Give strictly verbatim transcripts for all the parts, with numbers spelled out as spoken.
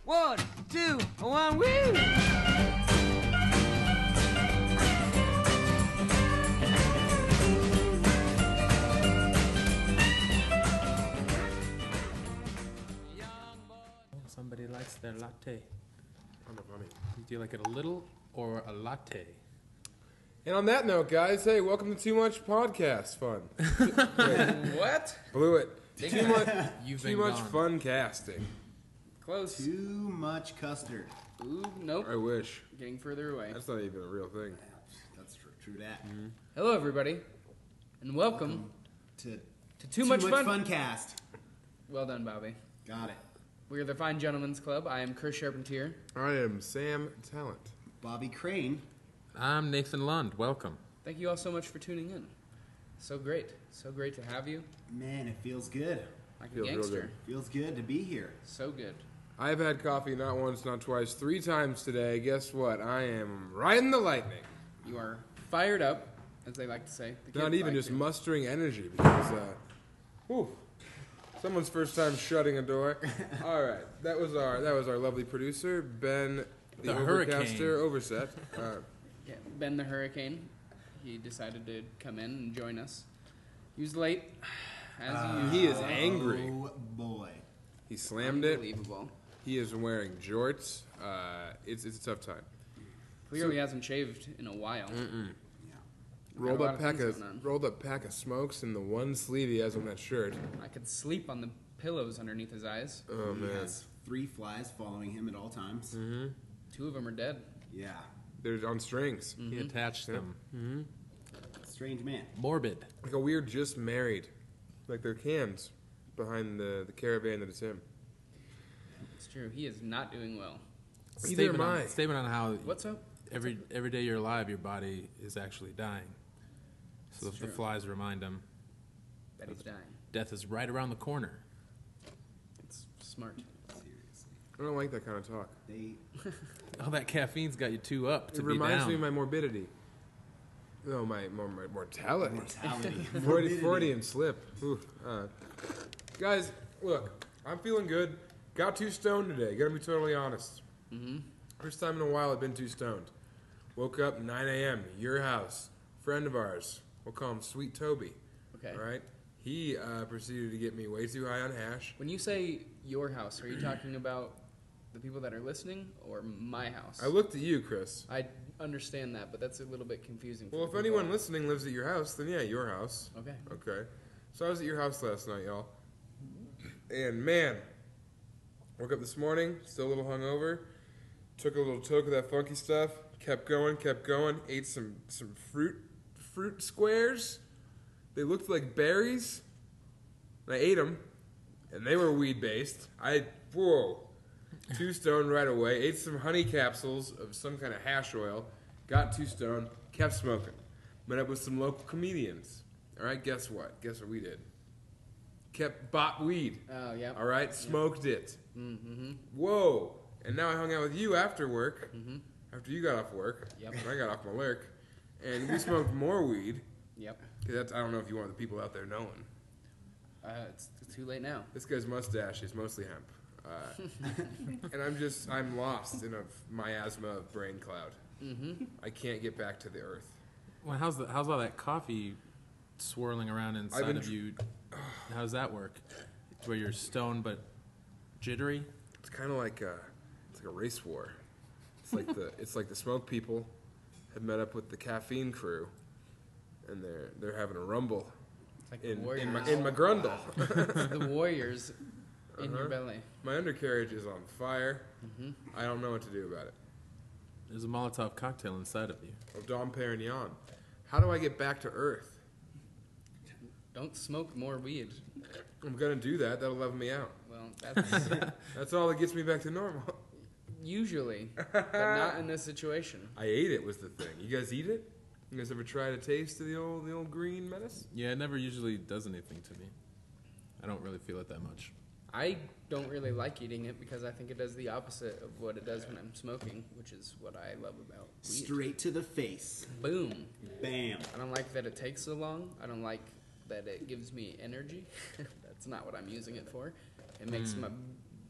One, two, one, woo! Somebody likes their latte. I'm a funny. Do you like it a little or a latte? And on that note, guys, hey, welcome to Too Much Podcast Fun. What? Blew it. Too much, You've too been much gone. fun casting. Close. Too much custard. Ooh, nope. I wish. Getting further away. That's not even a real thing. That's true, true that. Hello, everybody, and welcome, Welcome to to Too, Much, Fun. Cast. Well done, Bobby. Got it. We are the Fine Gentlemen's Club. I am Chris Charpentier. I am Sam Talent. Bobby Crane. I'm Nathan Lund. Welcome. Thank you all so much for tuning in. So great. So great to have you. Man, it feels good. Like a Feels real gangster. good. Feels good to be here. So good. I've had coffee not once, not twice, three times today. Guess what? I am riding the lightning. You are fired up, as they like to say. The Not kids even like just to. mustering energy because, uh, whew, someone's first time shutting a door. All right, that was our that was our lovely producer Ben, the, The Overcaster, Overset. Uh, Yeah, Ben the Hurricane. He decided to come in and join us. He was late, as Uh, he is angry. Oh boy. He slammed it. Unbelievable. He is wearing jorts. Uh, it's it's a tough time. Clearly hasn't shaved in a while. Yeah. Rolled a lot up of pack things of going on. rolled up pack of smokes and the one sleeve he has on that shirt. I could sleep on the pillows underneath his eyes. Oh he man, has three flies following him at all times. Two of them are dead. Yeah. they're on strings. Mm. He attached them. Strange man. Morbid. Like a weird just married. Like they're cans behind the, the caravan that is him. It's true. He is not doing well. Neither Statement am on, I. statement on how What's up? every every day you're alive, your body is actually dying. So That's if the true. flies remind him, That he's dying. death is right around the corner. It's smart. Seriously. I don't like that kind of talk. They All that caffeine's got you two up to It be reminds down. me of my morbidity. No, my, my, my mortality. mortality. Freudian, Morbidity. Freudian slip. Ooh, uh, guys, look, I'm feeling good. Got too stoned today. Gotta be totally honest. Mm-hmm. First time in a while I've been too stoned. Woke up nine a.m. Your house. Friend of ours. We'll call him Sweet Toby. Okay. All right. He uh, proceeded to get me way too high on hash. When you say your house, are you talking about the people that are listening or my house? I looked at you, Chris. I understand that, but that's a little bit confusing. for Well, the if people. anyone listening lives at your house, then yeah, your house. Okay. Okay. So I was at your house last night, y'all. And man, woke up this morning, still a little hungover. Took a little toke of that funky stuff. Kept going, kept going. Ate some some fruit fruit squares. They looked like berries. And I ate them, and they were weed based. I whoa, too stoned right away. Ate some honey capsules of some kind of hash oil. Got too stoned. Kept smoking. Met up with some local comedians. All right, guess what? Guess what we did? Kept bought weed. Oh, yeah. All right, smoked it. Mm-hmm. Whoa! And now I hung out with you after work. Mm-hmm. After you got off work. Yep. And I got off my lurk. And we smoked more weed. Yep. 'Cause that's, I don't know if you want the people out there knowing. Uh, it's, it's too late now. This guy's mustache is mostly hemp. Uh, and I'm just, I'm lost in a miasma of brain cloud. Mm-hmm. I can't get back to the earth. Well, how's the how's all that coffee swirling around inside been of dr- you? How does that work? Where you're stoned but jittery? It's kind of like a, it's like a race war. It's like the, it's like the smoke people have met up with the caffeine crew, and they're they're having a rumble It's like in the warriors. in my, in my grundle. the warriors in your Uh-huh. belly. My undercarriage is on fire. Mm-hmm. I don't know what to do about it. There's a Molotov cocktail inside of you. Oh, Dom Perignon. How do I get back to Earth? Don't smoke more weed. I'm gonna do that. That'll level me out. Well, that's That's all that gets me back to normal. usually, but not in this situation. I ate it was the thing. You guys eat it? You guys ever try to taste of the old the old green menace? Yeah, it never usually does anything to me. I don't really feel it that much. I don't really like eating it because I think it does the opposite of what it does when I'm smoking, which is what I love about weed. straight to the face. Boom. Bam. I don't like that it takes so long. I don't like that it gives me energy. That's not what I'm using it for. It makes Mm. my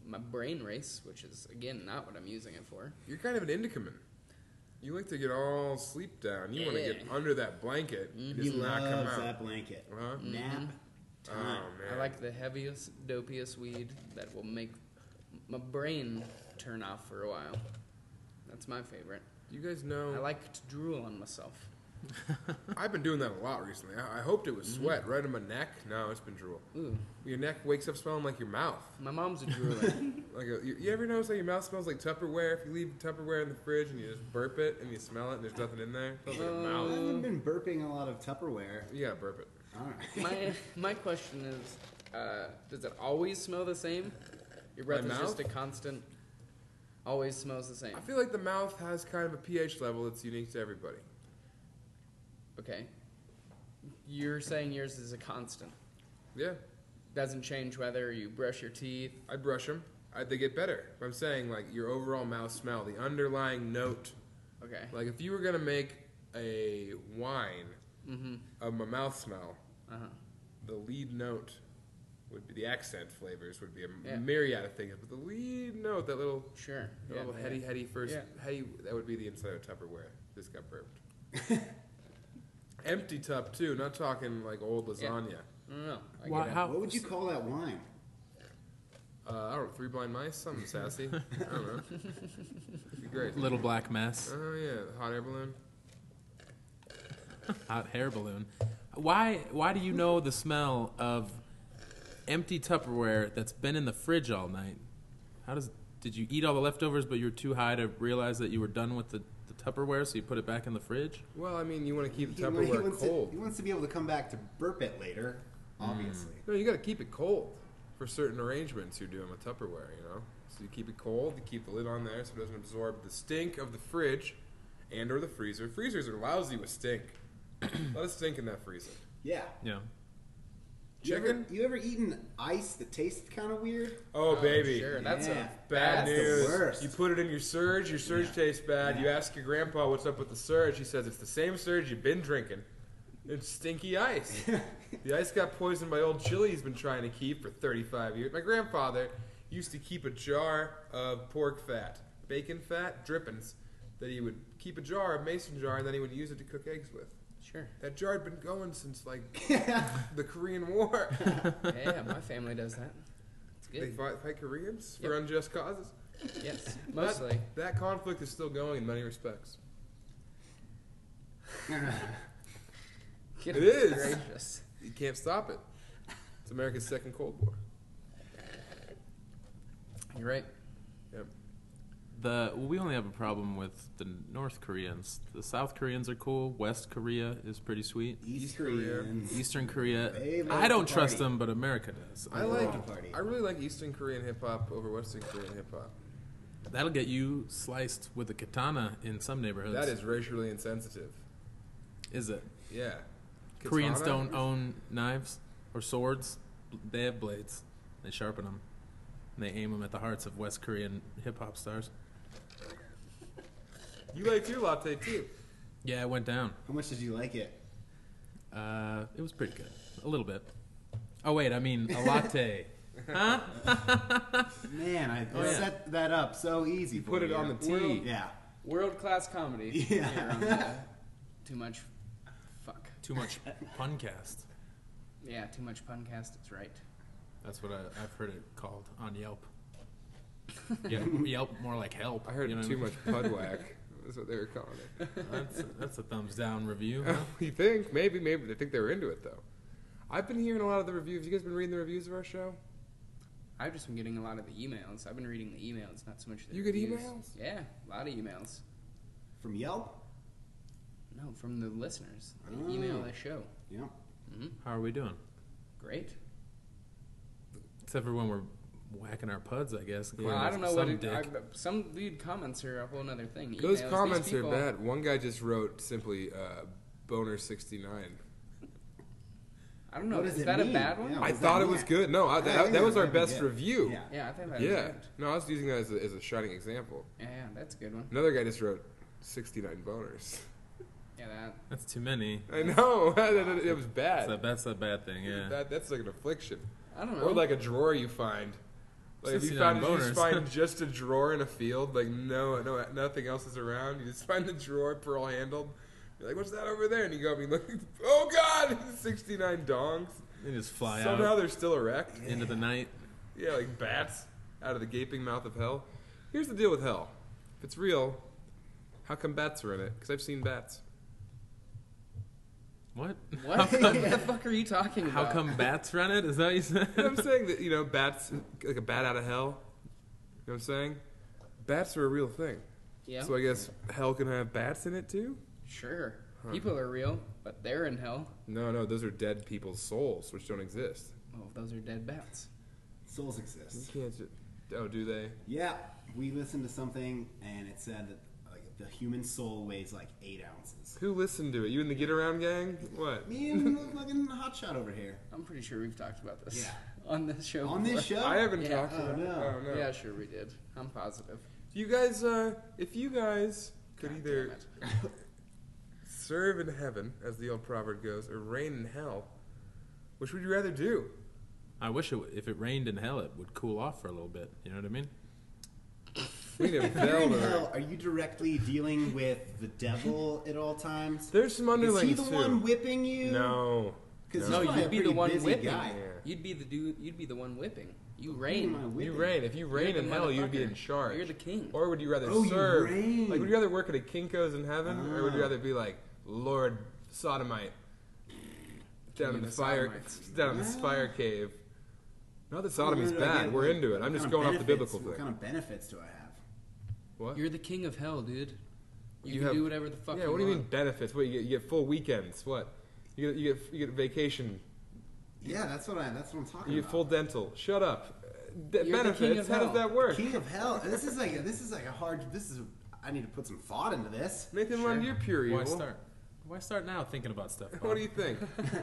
my brain race, which is again not what I'm using it for. You're kind of an indicaman. You like to get all sleep down. You want to get Yeah. under that blanket and He just not come loves out. that blanket. Huh? Nap Oh time. man. I like the heaviest, dopiest weed that will make my brain turn off for a while. That's my favorite. You guys know. I like to drool on myself. I've been doing that a lot recently. I, I hoped it was sweat right in my neck. No, it's been drool. Ooh, Your neck wakes up smelling like your mouth. my mom's a drooler. Like a, you, you ever notice how your mouth smells like Tupperware? If you leave Tupperware in the fridge and you just burp it and you smell it and there's nothing in there, it smells like a I mouth. haven't been burping a lot of Tupperware. You gotta burp it. All right. my my question is, uh, does it always smell the same? Your breath My is just a mouth? constant. Always smells the same. I feel like the mouth has kind of a pH level that's unique to everybody. Okay. You're saying yours is a constant. Yeah, Doesn't change whether you brush your teeth. I brush them. I, they get better. I'm saying like your overall mouth smell, the underlying note. Okay. Like if you were gonna make a wine Mm-hmm. of my mouth smell, Uh huh. the lead note would be the accent flavors would be a Yeah. myriad of things, but the lead note, that little, Sure. that Yeah, little yeah. heady, heady first, Yeah. heady, that would be the inside of Tupperware. This got burped. Empty tup too, not talking like old lasagna. I don't know. I Why- get it. how- What would you call that wine? Uh, I don't know, Three Blind Mice, something sassy. I don't know. It'd be great. Little black mess. Oh yeah, hot air balloon. Hot hair balloon. Why? Why do you know the smell of empty Tupperware that's been in the fridge all night? How does? Did you eat all the leftovers, but you were too high to realize that you were done with the, the Tupperware, so you put it back in the fridge? Well, I mean, you want to keep the He- he Tupperware wants cold. To, he wants to be able to come back to burp it later, obviously. No, you got to keep it cold for certain arrangements you're doing with Tupperware, you know? So you keep it cold, you keep the lid on there so it doesn't absorb the stink of the fridge and or the freezer. Freezers are lousy with stink. A lot of stink in that freezer. Yeah. Yeah. You ever, Chicken? you ever eaten ice that tastes kind of weird? Oh, baby. Sure. That's Yeah. a Bad That's the news. worst. You put it in your surge, your surge Yeah. tastes bad. Yeah. You ask your grandpa what's up with the surge. He says it's the same surge you've been drinking. It's stinky ice. The ice got poisoned by old chili he's been trying to keep for thirty-five years. My grandfather used to keep a jar of pork fat, bacon fat, drippings, that he would keep a jar, a mason jar, and then he would use it to cook eggs with. Sure. That jar had been going since, like, the Korean War. Yeah, my family does that. It's They good. fight, fight Koreans for Yep. unjust causes. Yes, mostly. That, that conflict is still going in many respects. It is. Gracious. You can't stop it. It's America's second Cold War. You're right. Yep. The well, we only have a problem with the North Koreans. The South Koreans are cool. West Korea is pretty sweet. East East Korea. Koreans. Eastern Korea, They love I don't to trust party. them, but America does. I They like. love to party. I really like Eastern Korean hip hop over Western Korean hip hop. That'll get you sliced with a katana in some neighborhoods. That is racially insensitive. Is it? Yeah. Koreans Katana? don't own knives or swords. They have blades. They sharpen them. And they aim them at the hearts of West Korean hip hop stars. You like your latte too. Yeah, it went down. How much did you like it? Uh, it was pretty good. A little bit. Oh wait, I mean a latte. Huh? Man, I Oh, yeah. set that up so easy. You for put it you. on the T. World- Yeah. World class comedy. Yeah. Here on the too much. Fuck. Too much puncast. Yeah, too much puncast. It's right. That's what I, I've heard it called on Yelp. Yeah, Yelp more like help. I heard you know too what much pudwhack. That's what they were calling it. I mean? That's a, that's a thumbs down review. Huh? You think? Maybe, maybe. They think they were into it though. I've been hearing a lot of the reviews. You guys been reading the reviews of our show? I've just been getting a lot of the emails. I've been reading the emails, not so much the You get reviews. emails? Yeah, a lot of emails. From Yelp? No, from the listeners. They Oh. email the show. Yeah. hmm How are we doing? Great. Except for when we're whacking our puds, I guess. Well, according I to don't know some what it, dick. I, some lead comments are a whole other thing. Those Emails, these comments are people- bad. One guy just wrote simply uh, "boner sixty-nine." I don't know. What does Is it that a mean? bad one? Yeah. I What does thought that it was mean? good. No, I, I that, think that was it's our pretty best good. review. Yeah. Yeah, I think that was Yeah. good. No, I was using that as a, as a shining example. Yeah, yeah, that's a good one. Another guy just wrote sixty-nine boners. Yeah, that. That's too many. I know. It was That's bad. a, that's a bad thing, yeah. That, that's like an affliction. I don't know. Or like a drawer you find Like if you sixty-nine found you just boners. find just a drawer in a field, like no, no, nothing else is around. You just find the drawer pearl handled. You're like, what's that over there? And you go up and you look. Oh God, sixty-nine dongs. They just fly Somehow out they're still erect. into the night. Yeah, like bats out of the gaping mouth of hell. Here's the deal with hell. If it's real, how come bats are in it? Because I've seen bats. What? What? How come, What the fuck are you talking how about? come bats run it? Is that what you said? You know what I'm saying? That, you know, bats, like a bat out of hell. You know what I'm saying? Bats are a real thing. Yeah. So I guess hell can have bats in it too? Sure. Huh. People are real, but they're in hell. No, no, those are dead people's souls, which don't exist. Oh, those are dead bats. Souls You exist. can't just... Oh, do they? Yeah, we listened to something and it said that like the human soul weighs like eight ounces. Who listened to it? You and the Get Around gang? What? Me and the fucking hotshot over here. I'm pretty sure we've talked about this Yeah. on this show. On this before. show? I haven't Yeah. talked Oh, about it. no. Oh, no. Yeah, sure we did. I'm positive. You guys, uh, if you guys could God either damn it. serve in heaven, as the old proverb goes, or reign in hell, which would you rather do? I wish it, w- if it rained in hell, it would cool off for a little bit. You know what I mean? We need a If you're bell in to- hell, are you directly dealing with the devil at all times? There's some Is underlings he the too. one whipping you? No. Because No, No, you'd be the one whipping. Yeah. You'd be the dude. You'd be the one whipping. You Who reign. am I You whipping? reign. If you reign You're in the hell, you'd be motherfucker. in charge. You're the king. Or would you rather Oh, you serve? reign. Like, would you rather work at a Kinko's in heaven, or would you Ah. rather be like Lord Sodomite down in King the of fire, Sodomites. down in this Ah. fire cave? Not that sodomy's Again, bad. We're like, into it. what I'm just kind going of off the benefits- biblical What thing. kind of benefits do I have? What? You're the king of hell, dude. You, You can have- do whatever the fuck Yeah. you What do you mean want. benefits? What you get? You get full weekends. What? You get you get you get vacation. Yeah, that's what I. That's what I'm talking You get about. full dental. Shut up. D- You're the benefits. king of How does hell. that work? King of hell. This is like this is like a hard. This is. I need to put some thought into this. Nathan, Sure. run your pure Why evil. start? Why start now thinking about stuff? What Bob? do you think?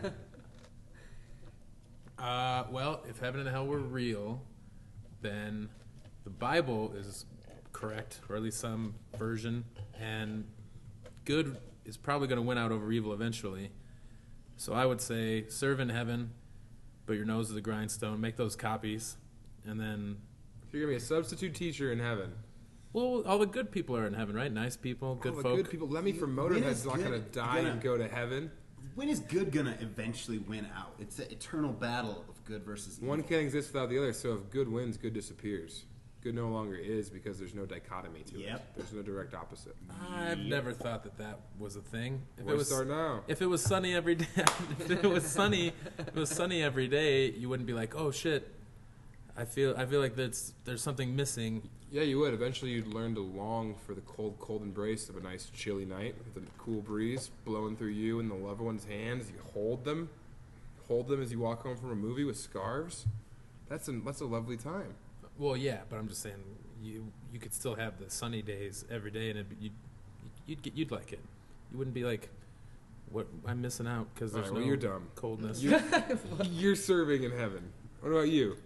Uh, well, if heaven and hell were real, then the Bible is correct, or at least some version, and good is probably going to win out over evil eventually. So I would say serve in heaven, but your nose is a grindstone. Make those copies, and then, You're gonna be a substitute teacher in heaven. well, all the good people are in heaven, right? Nice people, good All the folk. good people. Lemmy from When is Motorhead's not good gonna die gonna- and go to heaven. When is good gonna eventually win out? It's an eternal battle of good versus evil. One can't exist without the other. So if good wins, good disappears. Good no longer is because there's no dichotomy to it. Yep. There's no direct opposite. I've never thought that that was a thing. If Why it was start now? If it was sunny every day, if it was sunny, if it was sunny every day, you wouldn't be like, "Oh shit, I feel, I feel like there's, there's something missing." Yeah, you would. Eventually, you'd learn to long for the cold, cold embrace of a nice, chilly night with a cool breeze blowing through you and the loved one's hands. You hold them, hold them as you walk home from a movie with scarves. That's a that's a lovely time. Well, yeah, but I'm just saying, you, you could still have the sunny days every day, and it'd be, you'd, you'd get, you'd like it. You wouldn't be like, "What? I'm missing out because All there's right, well, no you're dumb. coldness." You're, you're serving in heaven. What about you?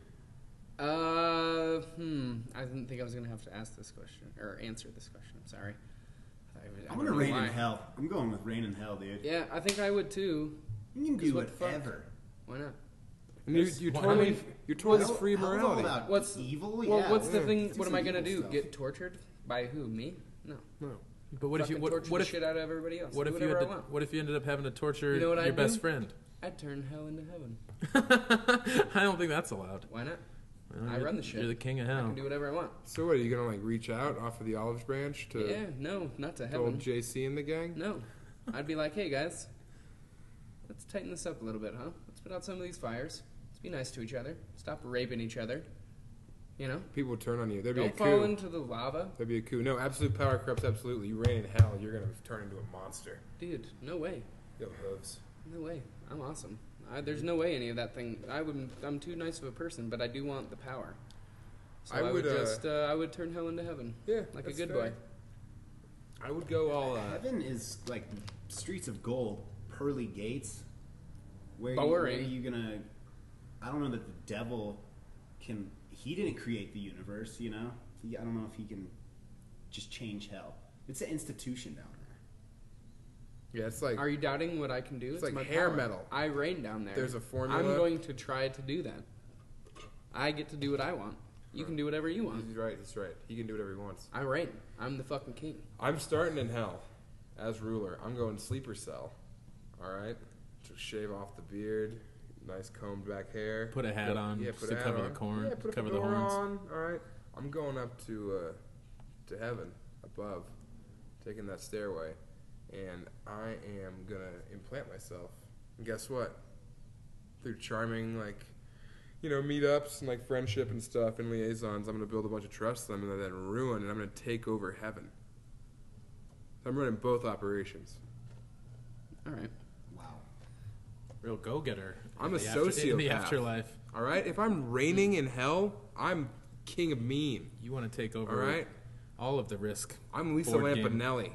Uh, hmm. I didn't think I was gonna have to ask this question or answer this question. I'm sorry. I, I I'm don't gonna know reign why. in hell. I'm going with reign in hell, dude. Yeah, I think I would too. You can 'Cause do what the fuck? whatever. Why not? And you're, Yes. you're Well, totally I mean, you're totally Hell- free hell's all morality. about What's evil? Well, yeah. what's the yeah. thing? Do What am some I gonna evil do? stuff. Get tortured by who? Me? No. No. But what if you Fucking what, torture what the if shit out of everybody else? what Do if you whatever had I to, want. what if you ended up having to torture You know what your I'd best do? friend? I'd turn hell into heaven. I don't think that's allowed. Why not? Well, I you're- run the shit. You're the king of I hell. can do whatever I want. So what are you gonna like reach out off of the olive branch to Yeah, no, not to to old heaven. J C and the gang? No, I'd be like, hey guys, let's tighten this up a little bit, huh? Let's put out some of these fires. Let's be nice to each other. Stop raping each other. You know, People would turn on you. There'd be don't a fall coup. into the lava, There'd be a coup. No, absolute power corrupts absolutely. You reign in hell, you're gonna turn into a monster. dude. No way. Yo, hooves. No way. I'm awesome. I, there's no way any of that thing. I would. I'm too nice of a person, but I do want the power. So I I, would, would, uh, just. Uh, I would turn hell into heaven, Yeah, like a that's good fair. boy. I would go all. Uh, Heaven is like streets of gold, pearly gates. Where, you, Boring. where are you gonna? I don't know that the devil can. He didn't create the universe, you know. He, I don't know if he can just change hell. It's an institution down there. yeah, it's like Are you doubting what I can do? It's like my hair power. metal. I reign down there. There's a formula. I'm going to try to do that. I get to do what I want. You can do whatever you want. He's right. He's right. He can do whatever he wants. I'm right. I'm the fucking king. I'm starting in hell as ruler. I'm going sleeper cell. All right. To shave off the beard, nice combed back hair. Put a hat on Yeah, put to a hat cover on. the corn, Yeah, put a cover the fedora horns. on. All right. I'm going up to uh, to heaven above, taking that stairway, and I am gonna implant myself. And guess what? Through charming, like, you know, meetups and like friendship and stuff and liaisons, I'm gonna build a bunch of trust that I'm gonna then ruin, and I'm gonna take over heaven. So I'm running both operations. All right. Wow. Real go-getter. I'm in a the after- in the sociopath. afterlife. All right. If I'm reigning in hell, I'm king of mean. You want to take over All right. all of the risk. I'm Lisa Board game. Lampanelli.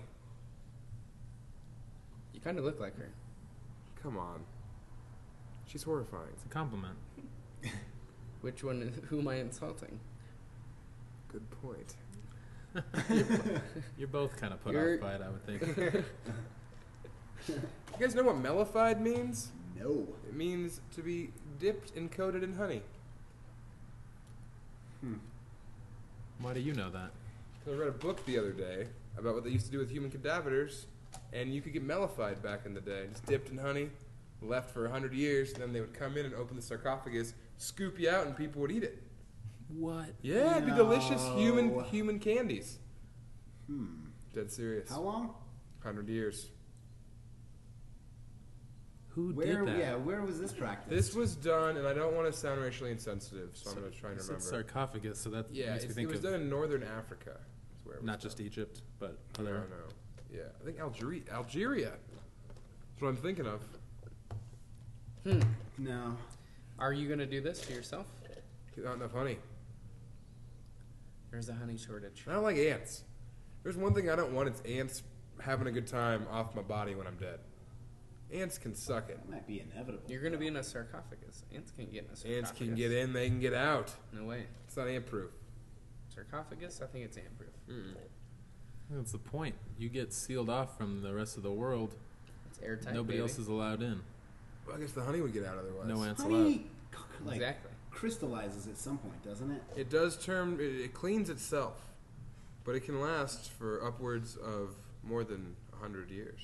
You kind of look like her. Come on. She's horrifying. It's a compliment. Which one? Is, who am I insulting? Good point. You're both kind of put You're- off by it, I would think. You guys know what mellified means? No. It means to be dipped and coated in honey. Hmm. Why do you know that? 'Cause I read a book the other day about what they used to do with human cadavers, and you could get mellified back in the day. Just dipped in honey, left for a hundred years, and then they would come in and open the sarcophagus, scoop you out, and people would eat it. What? Yeah, it'd be delicious human No. human candies. Hmm. Dead serious. How long? Hundred years. Who Where? did that? Yeah. Where was this practice? This was done, and I don't want to sound racially insensitive, so I'm going to try and You said remember. sarcophagus, so that Yeah, makes me it's, it think was of done in northern Africa. Is where it was not just done. Egypt, but No, other. no. Yeah, I think Algeria. Algeria. That's what I'm thinking of. Hmm. No. Are you gonna do this to yourself? Not enough honey. There's a honey shortage. I don't like ants. There's one thing I don't want. It's ants having a good time off my body when I'm dead. Ants can suck it. That might be inevitable. You're gonna be in a sarcophagus. Ants can't get in a sarcophagus. Ants can get in, they can get out. No way. It's not ant proof. Sarcophagus? I think it's ant proof. That's the point. You get sealed off from the rest of the world. It's airtight. Nobody baby. else is allowed in. Well, I guess the honey would get out otherwise. No ants allowed. Honey, like, Exactly. crystallizes at some point, doesn't it? It does turn. It, it cleans itself, but it can last for upwards of more than a hundred years.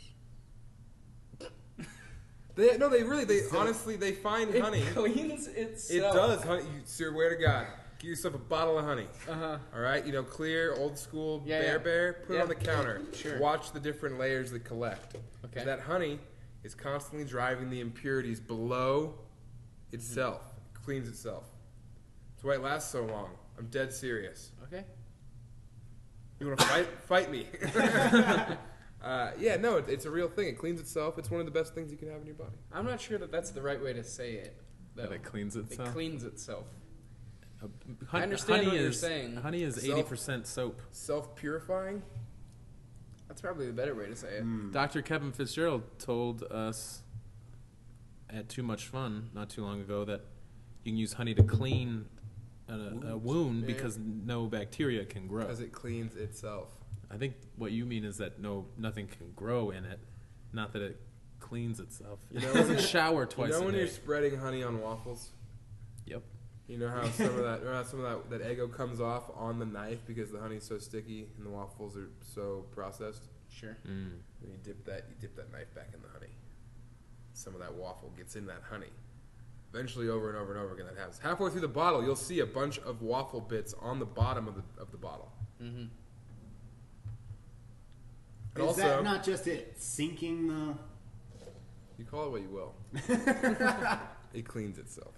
They no, they really, they honestly, they find It honey. cleans It itself. does, honey. You swear to God, get yourself a bottle of honey. Uh huh. All right, you know, clear, old school, Yeah, bear yeah. bear. Put it Yeah. on the counter. Sure. Watch the different layers that collect. Okay. That honey is constantly driving the impurities below itself. It cleans itself. That's why it lasts so long. I'm dead serious. Okay. You want to fight? Fight me. uh, yeah, no, it, it's a real thing. It cleans itself. It's one of the best things you can have in your body. I'm not sure that that's the right way to say it. Though. That it cleans itself. It cleans itself. Uh, I understand honey what you're is, saying. Honey is Self- eighty percent soap. Self-purifying. That's probably the better way to say it. Hmm. Doctor Kevin Fitzgerald told us at Too Much Fun not too long ago that you can use honey to clean a, a wound Yeah. because no bacteria can grow. Because it cleans itself. I think what you mean is that no nothing can grow in it, not that it cleans itself. You It know- doesn't shower You twice know a when day. you're spreading honey on waffles? Yep. You know how some of that, remember how some of that, that Eggo comes off on the knife because the honey's so sticky and the waffles are so processed? Sure. Mm. And you dip that, you dip that knife back in the honey. Some of that waffle gets in that honey. Eventually, over and over and over again, that happens. Halfway through the bottle, you'll see a bunch of waffle bits on the bottom of the of the bottle. Mm-hmm. And Is also, that not just it sinking the? you call it what you will. It cleans itself.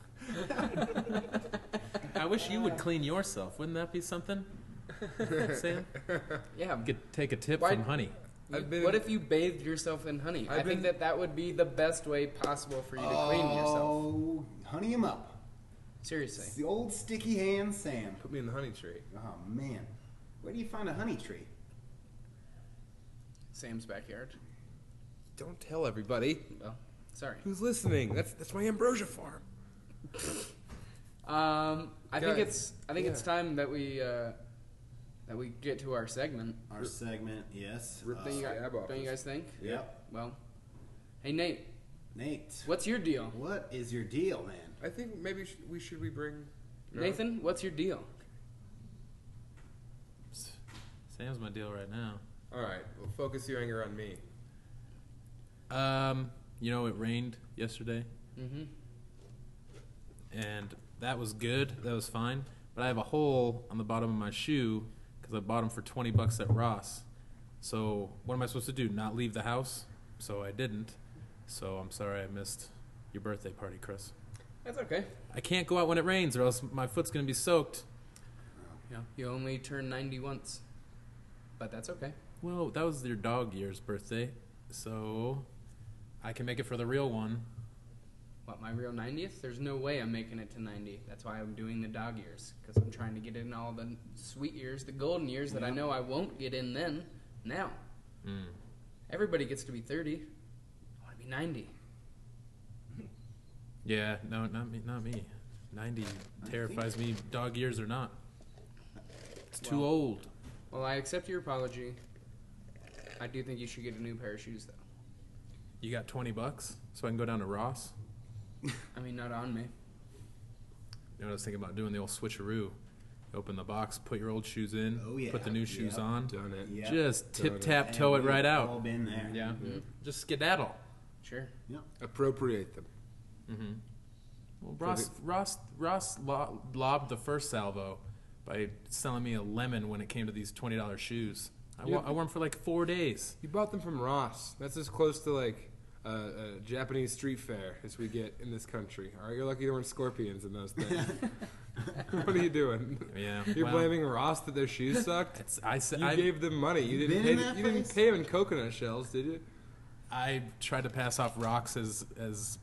I wish you would clean yourself. Wouldn't that be something, Sam? Yeah. You could take a tip Why- from honey. I've been what in- if you bathed yourself in honey? I've I think been- that that would be the best way possible for you to clean yourself. Oh, honey him up. It's Seriously. the old sticky hand Sam. Put me in the honey tree. Oh man, where do you find a honey tree? Sam's backyard. Don't tell everybody Well, sorry. who's listening. That's that's my ambrosia farm. Um, I think Guys, it's I think it's yeah. time that we uh, that we get to our segment. Our segment, yes. Rip Uh, Don't you, guys, Scab off don't you this. guys think? Yep. Well, hey Nate, Nate, what's your deal? what is your deal, man? I think maybe sh- we should we bring no? Nathan, what's your deal? Sam's my deal right now. All right, well, focus your anger on me. Um, you know, it rained yesterday, Mm-hmm. and that was good. That was fine. But I have a hole on the bottom of my shoe because I bought them for twenty bucks at Ross. So what am I supposed to do? Not leave the house? So I didn't. So I'm sorry I missed your birthday party, Chris. That's okay. I can't go out when it rains, or else my foot's gonna be soaked. Yeah. You only turn ninety once, but that's okay. Well, that was your dog year's birthday, so I can make it for the real one. What, my real ninetieth? There's no way I'm making it to ninety. That's why I'm doing the dog years, because I'm trying to get in all the sweet years, the golden years that I know I won't get in then. Now, Mm. everybody gets to be thirty. I want to be ninety. Yeah, no, not me. Not me. Ninety terrifies me, dog years or not. It's too Well- old. Well, I accept your apology. I do think you should get a new pair of shoes, though. You got twenty bucks, so I can go down to Ross. I mean, not on me. You know what I was thinking about doing? The old switcheroo. Open the box, put your old shoes in, Oh, yeah. put the new shoes Yep. on, Done it. Yeah. just Done it. tip tap toe it And right we've out. All been there. Yeah, Mhm. just skedaddle. Sure. Appropriate them. Mm-hmm. Well, Ross, Ross, Ross lo- lobbed the first salvo by selling me a lemon when it came to these twenty dollar shoes. I, Yeah. wa- I wore them for like four days. You bought them from Ross. That's as close to like uh, a Japanese street fair as we get in this country. All right, you're lucky there weren't scorpions in those things. What are you doing? Yeah, You're well, blaming Ross that their shoes sucked. It's, I said You I, gave them money. You You've didn't been pay. in that You didn't place? pay them in coconut shells, did you? I tried to pass off rocks as as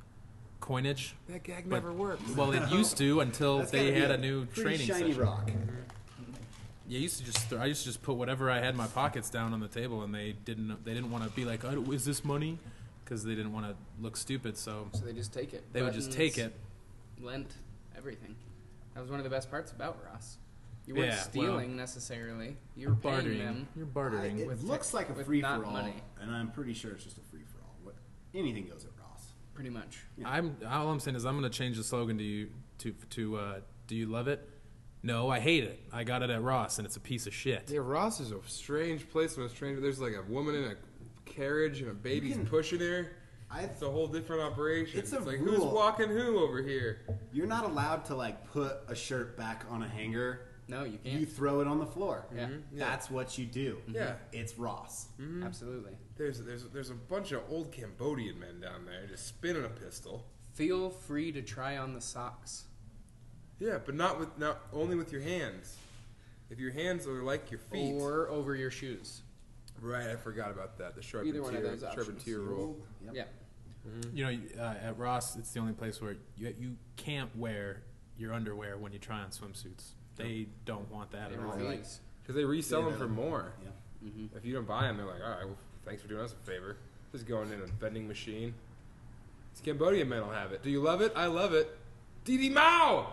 coinage. That gag But- never worked. Well, it used to until That's they gotta be had a new pretty training shiny session. rock. Yeah, I used to just th- I used to just put whatever I had in my pockets down on the table, and they didn't they didn't want to be like, oh, is this money? Because they didn't want to look stupid, so So they just take it. they would just take it. Lent, everything. That was one of the best parts about Ross. You weren't Yeah, well- stealing necessarily. You were paying Bartering. them. You're I, bartering. it with looks tech- like a with free not for all, money. and I'm pretty sure it's just a free for all. What anything goes at Ross. Pretty much. I'm all I'm saying is I'm going to change the slogan to you to to uh, do you love it? No, I hate it. I got it at Ross, and it's a piece of shit. Yeah, Ross is a strange place. When a strange, there's like a woman in a carriage and a baby's can- pushing her. I, It's a whole different operation. It's a like rule. who's walking who over here? you're not allowed to like put a shirt back on a hanger. No, you can't. You throw it on the floor. Yeah. Mhm. Yeah. That's what you do. Yeah. It's Ross. Absolutely. There's there's there's a bunch of old Cambodian men down there just spinning a pistol. Feel free to try on the socks. Yeah, but not with not only with your hands. If your hands are like your feet. Or over your shoes. Right, I forgot about that. The Either one of Charpentier, those options. Charpentier rule. Yep. Yeah. You know, uh, at Ross, it's the only place where you you can't wear your underwear when you try on swimsuits. They don't want that They at all. refuse. Because they resell Yeah, them for more. Yeah. Mm-hmm. If you don't buy them, they're like, all right, well, thanks for doing us a favor. Just going in a vending machine. These Cambodian men will have it. Do you love it? I love it. Didi Mao!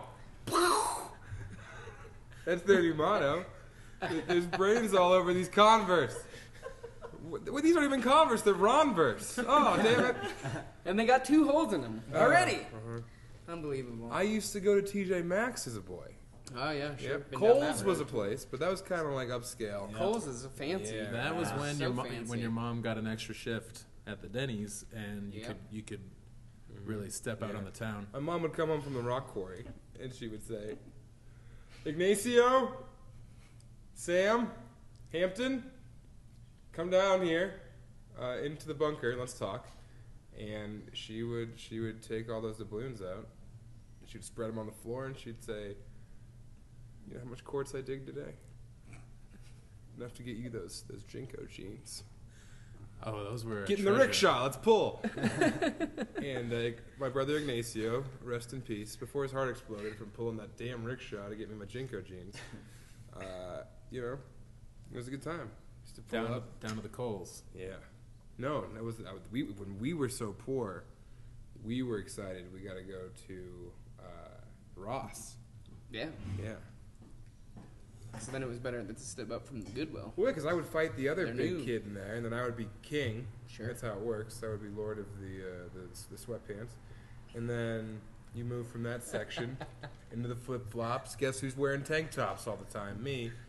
That's their new motto. There- There's brains all over these Converse. Well, these aren't even Converse, they're Ronverse. Oh, damn it. And they got two holes in them already. Uh-huh. Unbelievable. I used to go to T J Maxx as a boy. oh yeah, sure. Yep. Been down that Kohl's was a road. place, but that was kind of like upscale. Kohl's is a fancy. Yeah. That was Yeah. when So your mo- fancy. when your mom got an extra shift at the Denny's, and you Yeah. could you could really step out Yeah. on the town. My mom would come home from the rock quarry, and she would say, Ignacio, Sam, Hampton, come down here uh, into the bunker. Let's talk. And she would she would take all those doubloons out. And she'd spread them on the floor, and she'd say, "You know how much quartz I dig today? Enough to get you those those Jinko jeans. Oh, those were a Get in the treasure. rickshaw. Let's pull." And uh, my brother Ignacio, rest in peace, before his heart exploded from pulling that damn rickshaw to get me my Jinko jeans. Uh, you know, it was a good time. Just to pull down up. down to the coals. Yeah. No, that was, that was we when we were so poor, we were excited. We got to go to uh, Ross. Yeah. Yeah. So then it was better to step up from the Goodwill. Well, because I would fight the other They're big new. kid in there, and then I would be king. Sure. That's how it works. I would be lord of the uh, the, the sweatpants, and then you move from that section into the flip flops. Guess who's wearing tank tops all the time? Me.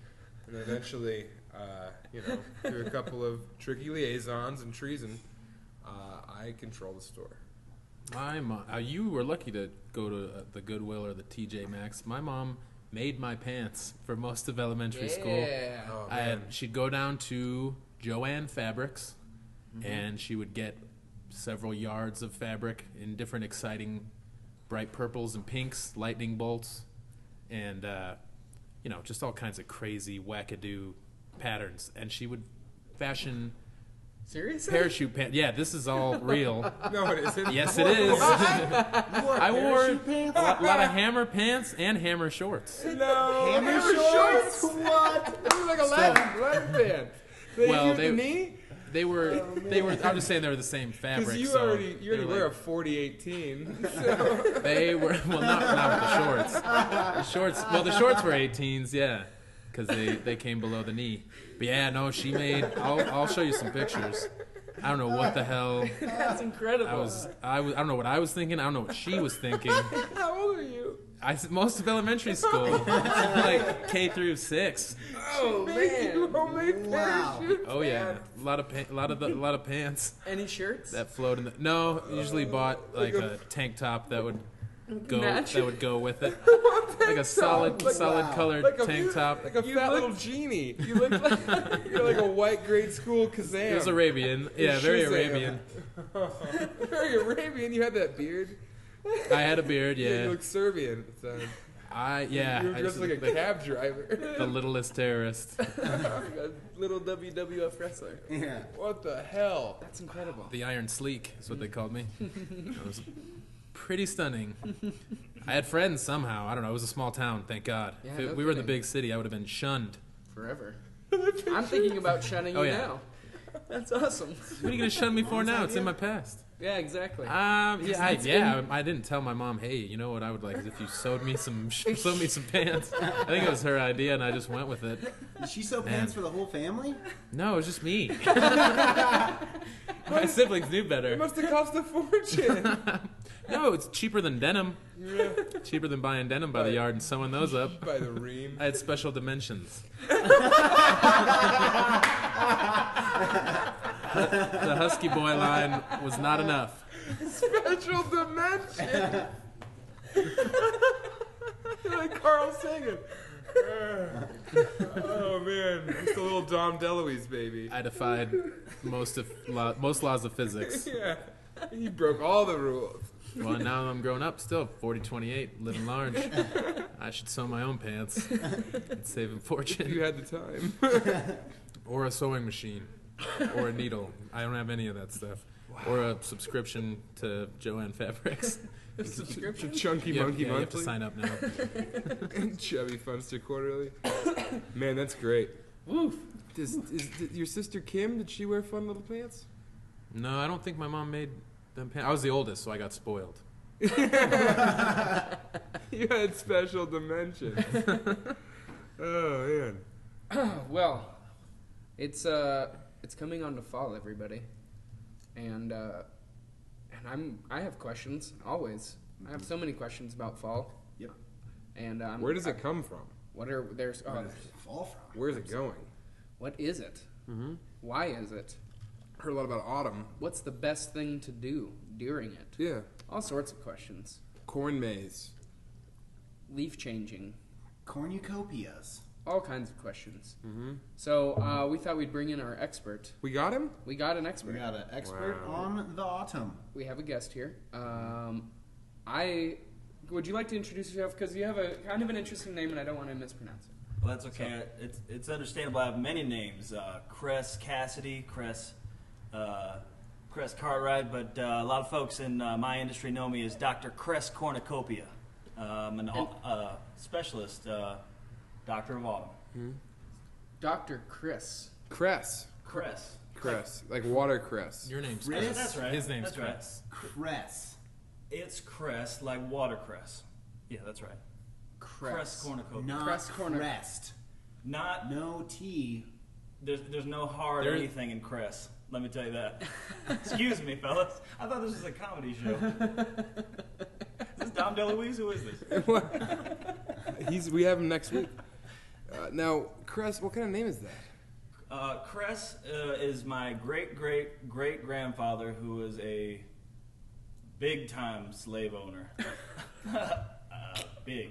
And eventually, uh, you know, through a couple of tricky liaisons and treason, uh, I control the store. My mom, uh, you were lucky to go to uh, the Goodwill or the T J Maxx. My mom made my pants for most of elementary school. Yeah. Oh, I man. had, she'd go down to Joann Fabrics, and she would get several yards of fabric in different exciting bright purples and pinks, lightning bolts, and, uh, you know, just all kinds of crazy wackadoo patterns. And she would fashion Seriously? parachute pants. Yeah, this is all real. No, it isn't. Yes, it is. You wore I wore parachute a pants? lot, lot of hammer pants and hammer shorts. No. Hammer hammer shorts? shorts. What? It was like a Latin, Latin band. They Well, well, they- the knee? They were, they were. I'm just saying they were the same fabric. Because you so already, you already they were wear like- a forty eighteen. So. They were well, not not with the shorts. The shorts. Well, the shorts were eighteens, yeah, because they they came below the knee. But yeah, no, she made. I'll I'll show you some pictures. I don't know what the hell. That's incredible. I was. I was. I don't know what I was thinking. I don't know what she was thinking. How old are you? I s- most of elementary school, like K through six. Oh, man. You homemade Wow. parachute Oh yeah, pants. a lot of pa- a lot of the, a lot of pants Any shirts? that flowed in the. No, usually bought like Like a a- tank top that would go Match? that would go with it. Like a solid Like- solid wow. colored Like a- tank top. Like a You fat look- little genie. You look like you're like a white grade school Kazam. It was Arabian. Yeah, very Shazam. Arabian. Very Arabian. You had that beard. I had a beard, Yeah, yeah. you look Serbian at the time. I yeah. You were I dressed just like a the, cab driver. the littlest terrorist. A little W W F wrestler. Yeah. What the hell? That's incredible. The Iron Sleek is what they called me. It was pretty stunning. I had friends somehow. I don't know. It was a small town, thank God. Yeah, if it- no we were in the kidding. big city, I would have been shunned. Forever. I'm thinking about shunning Oh, you yeah. now. That's awesome. What are you gonna shun me for now? It's in my past. Yeah, exactly. Um, yeah, I, it's yeah. I, I didn't tell my mom. Hey, you know what I would like is if you sewed me some, sewed me some pants. I think it was her idea, and I just went with it. Did she sew Man. pants for the whole family? No, it was just me. My siblings knew It better. must have cost a fortune. No, it's cheaper than denim. Yeah. Cheaper than buying denim by the yard and sewing those up. By the ream. I had special dimensions. The Husky Boy line was not enough. Special dimension. You're like Carl Sagan. Oh man, just a little Dom DeLuise baby. I defied most of law, most laws of physics. Yeah, he broke all the rules. Well, now I'm grown up, still forty twenty-eight, living large. I should sew my own pants and save a You fortune. had the time. Or a sewing machine. Or a needle. I don't have any of that stuff. Or a subscription to Joann Fabrics. Subscription, Chunky You have, Monkey yeah, you have to Monthly, sign up now. Chubby Funster Quarterly. Man, that's great. Woof. Does, is, did your sister Kim? Did she wear fun little pants? No, I don't think my mom made them pants. I was the oldest, so I got spoiled. You had special dimensions. Oh man. Well, it's uh, it's coming on to fall, everybody, and uh, and I'm I have questions always. I have so many questions about fall. Yep. And um, Where does it come from? What are there's oh, Where does it fall from? Where's it going? what is it? Mm-hmm. Why is it? Heard a lot about autumn. What's the best thing to do during it? Yeah. All sorts of questions. Corn maze. Leaf changing. Cornucopias. All kinds of questions. Mm-hmm. So uh, we thought we'd bring in our expert. We got him? We got an We expert. got an expert Wow. on the autumn. We have a guest here. Um, I would you like to introduce yourself because you have a kind of an interesting name and I don't want to mispronounce it. Well, that's okay. It's it's understandable. I have many names: uh, Cress Cassidy, Cress, uh, Cress Cartwright. But uh, a lot of folks in uh, my industry know me as Doctor Cress Cornucopia. Um, an au- uh, specialist, uh, Doctor of Autumn. Doctor Chris. Cress. Cress. Cress. Like watercress. Your name's Chris? Chris. That's right. His name's That's Chris. right. Cress. It's Cress, like watercress. Yeah, that's right. Cress Cress. Cornucopia. Not Crest corner. crest. Not No T. there's there's no hard There- anything in Cress. Let me tell you that. Excuse me, fellas. I thought this was a comedy show. Is this Dom DeLuise? Who is this? He's. We have him next week. Uh, now, Cress, what kind of name is that? Uh, Cress uh, is my great great great grandfather, who was a big time slave owner. uh, big.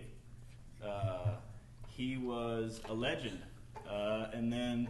Uh, he was a legend, uh, and then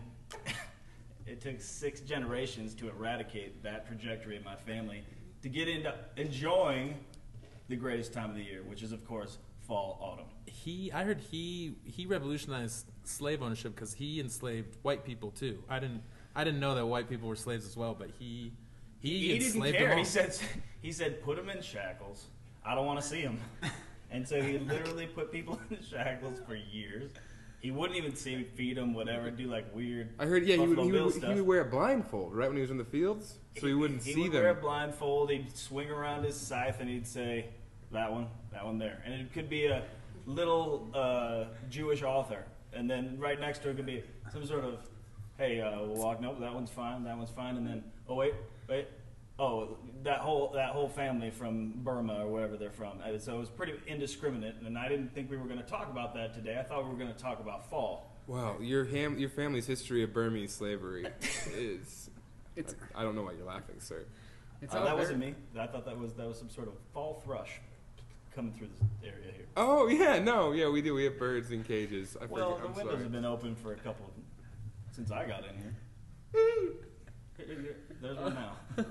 it took six generations to eradicate that trajectory in my family to get into enjoying the greatest time of the year, which is of course fall, autumn. He, I heard he he revolutionized slave ownership because he enslaved white people too. I didn't I didn't know that white people were slaves as well, but he he, He didn't enslaved care. them all. He said, he said, put them in shackles. I don't want to see them. And so he literally put people in shackles for years. He wouldn't even see me, feed them, whatever, do like weird I heard, yeah, he would, Buffalo he, Bill would, stuff. he would wear a blindfold, right, when he was in the fields? So he, wouldn't he see would them. wear a blindfold. He'd swing around his scythe and he'd say, that one, that one there. And it could be a little uh, Jewish author. And then right next to it could be some sort of, hey, uh, we'll walk, nope, that one's fine, that one's fine. And then, oh, wait, wait. Oh, that whole that whole family from Burma or wherever they're from. And so it was pretty indiscriminate, and I didn't think we were going to talk about that today. I thought we were going to talk about fall. Wow, your ham, your family's history of Burmese slavery is... It's I, I don't know why you're laughing, sir. it's Uh, out that there. wasn't me. I thought that was that was some sort of fall thrush coming through this area here. Oh, yeah, no, yeah, we do. We have birds in cages. I Well, forget, the I'm windows sorry. have been open for a couple of, since I got in here. There's one now.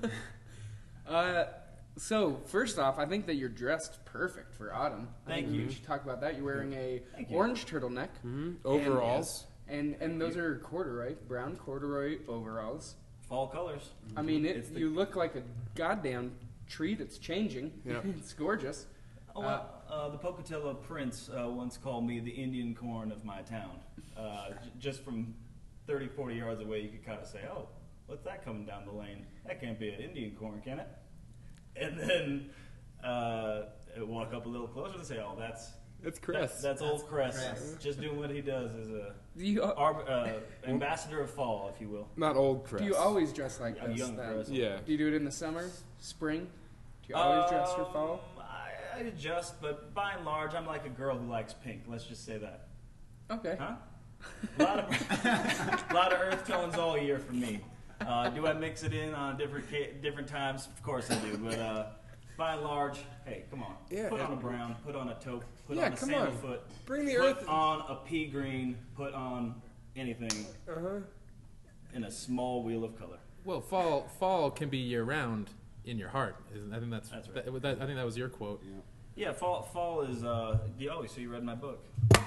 Uh, so first off, I think that you're dressed perfect for autumn. I Thank think you. We should talk about that. You're wearing a Thank you. orange turtleneck, Mhm. Overalls. and and those are corduroy, brown corduroy overalls. Fall colors. I mean, it, It's the- you look like a goddamn tree that's changing. Yeah. It's gorgeous. Oh, well, uh, the Pocatello Prince uh, once called me the Indian corn of my town. Uh, j- just from thirty, forty yards away, you could kind of say, oh, what's that coming down the lane? That can't be an Indian corn, can it? And then uh, walk up a little closer and say, oh, that's It's that, Cress. that's old Cress. Cress. Just doing what he does as a Do you arb- uh, ambassador of fall, if you will. Not old Cress. do you always dress like I'm this? young then? Cress. Yeah. Do you do it in the summer, spring? Do you always dress for Um, fall? I, I adjust, but by and large, I'm like a girl who likes pink. Let's just say that. Okay. Huh? A lot of, a lot of earth tones all year for me. Uh, do I mix it in on different ca- different times? Of course I do. But uh, by and large, hey, come on. Yeah. Put on a brown, put on a taupe, put Yeah, on a come sandalfoot, Bring the put earth... on a pea green, put on anything Uh-huh. in a small wheel of color. Well, fall fall can be year round in your heart. Isn't, I think that's, That's right. that, that, I think that was your quote. Yeah, fall fall is. Uh, the, oh, so you read my book?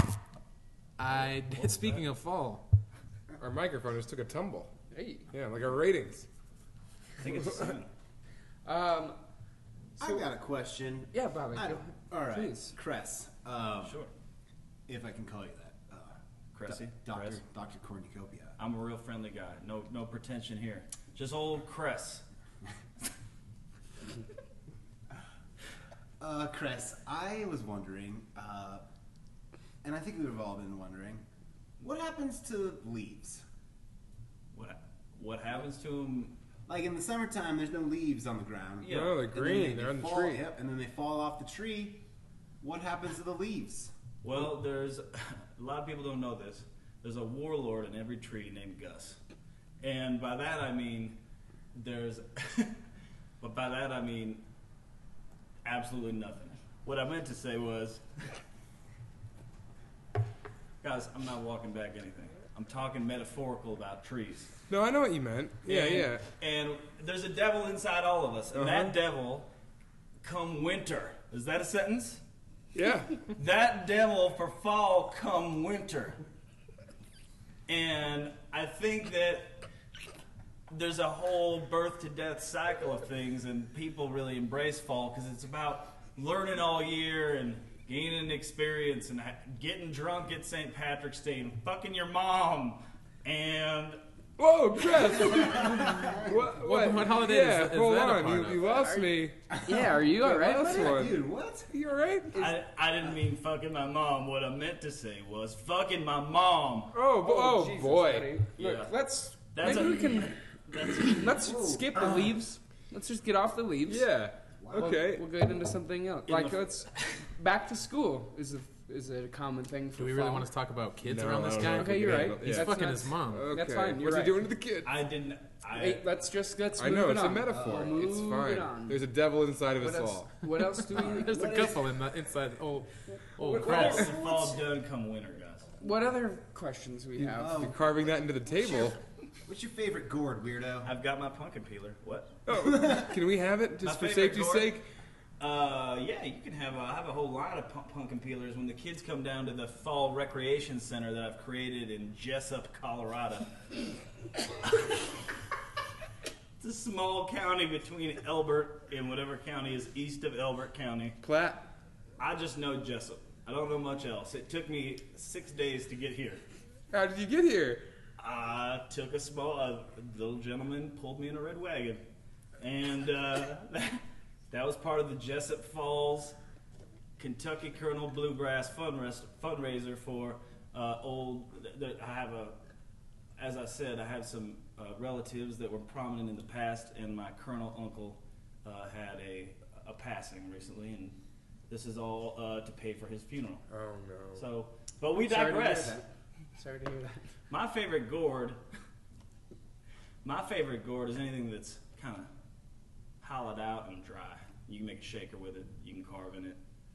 I speaking of fall, Our microphone just took a tumble. Hey. Yeah, like our ratings. I think it's a seven. Um. I've got a question. Yeah, Bobby. I go- don't, all right, Please. Cress. Um, Sure. If I can call you that. Uh, Cressy? Doctor Cress? Doctor Cornucopia. I'm a real friendly guy. No, no pretension here. Just old Cress. Uh, Cress, I was wondering, uh, and I think we've all been wondering, what happens to leaves? What what happens to him? Like in the summertime, there's no leaves on the ground. Yeah. No, they're And then green. they- They're they on the fall- tree. Yep, and then they fall off the tree. What happens to the leaves? Well, there's a lot of people don't know this. There's a warlord in every tree named Gus, and by that I mean there's, but by that I mean absolutely nothing. What I meant to say was, guys, I'm not walking back anything. I'm talking metaphorical about trees. No, I know what you meant. Yeah, and, yeah. And there's a devil inside all of us, and Uh-huh. that devil, come winter, is that a sentence? Yeah. That devil for fall come winter. And I think that there's a whole birth to death cycle of things, and people really embrace fall because it's about learning all year and gaining experience and ha- getting drunk at Saint Patrick's Day and fucking your mom and Whoa, Cress! what, What- what holiday yeah, is- is hold that a on. part You, of? you lost me. Yeah, are you The alright? last buddy? one. Dude, what? You alright? I, I didn't mean fucking my mom. What I meant to say was fucking my mom. Oh, bo- oh, Jesus, boy. buddy. Look, Yeah. let's That's maybe a- we can That's let's skip the leaves. Let's just get off the leaves. Yeah. We'll- Okay. We'll, get into something else. In Like the- let's back to school is the Is it a common thing for Do we really fall? want to talk about kids No, around I this don't guy? know if Okay, we you're can right. handle- He's yeah. That's fucking not- his mom. Okay. That's fine, you're What's right. he doing to the kid? I didn't. I, Hey, let's just let's I move know it it's a on. metaphor. We'll It's move fine. it on. There's a devil inside of What us else? all. What else do we? There's a what, couple in the inside. Oh, oh, What- crap. It's fall done come winter, guys. what other questions we have? Oh, You're carving that into the table. what's your favorite gourd, weirdo? I've got my pumpkin peeler. What? Oh, can we have it My just for favorite safety's gourd? sake? Uh, yeah, you can have a, I have a whole line of pu- pumpkin peelers when the kids come down to the fall recreation center that I've created in Jessup, Colorado. It's a small county between Elbert and whatever county is east of Elbert County. Platt. I just know Jessup. I don't know much else. It took me six days to get here. How did you get here? I took a small, a little gentleman pulled me in a red wagon, and uh, that was part of the Jessup Falls Kentucky Colonel Bluegrass fundrais- fundraiser for uh, old. Th- th- I have a, as I said, I have some uh, relatives that were prominent in the past, and my colonel uncle uh, had a a passing recently, and this is all uh, to pay for his funeral. Oh no. So, but we Sorry to hear digress. that. Sorry to hear that. My favorite gourd, my favorite gourd is anything that's kind of hollowed out and dry. You can make a shaker with it. You can carve in it.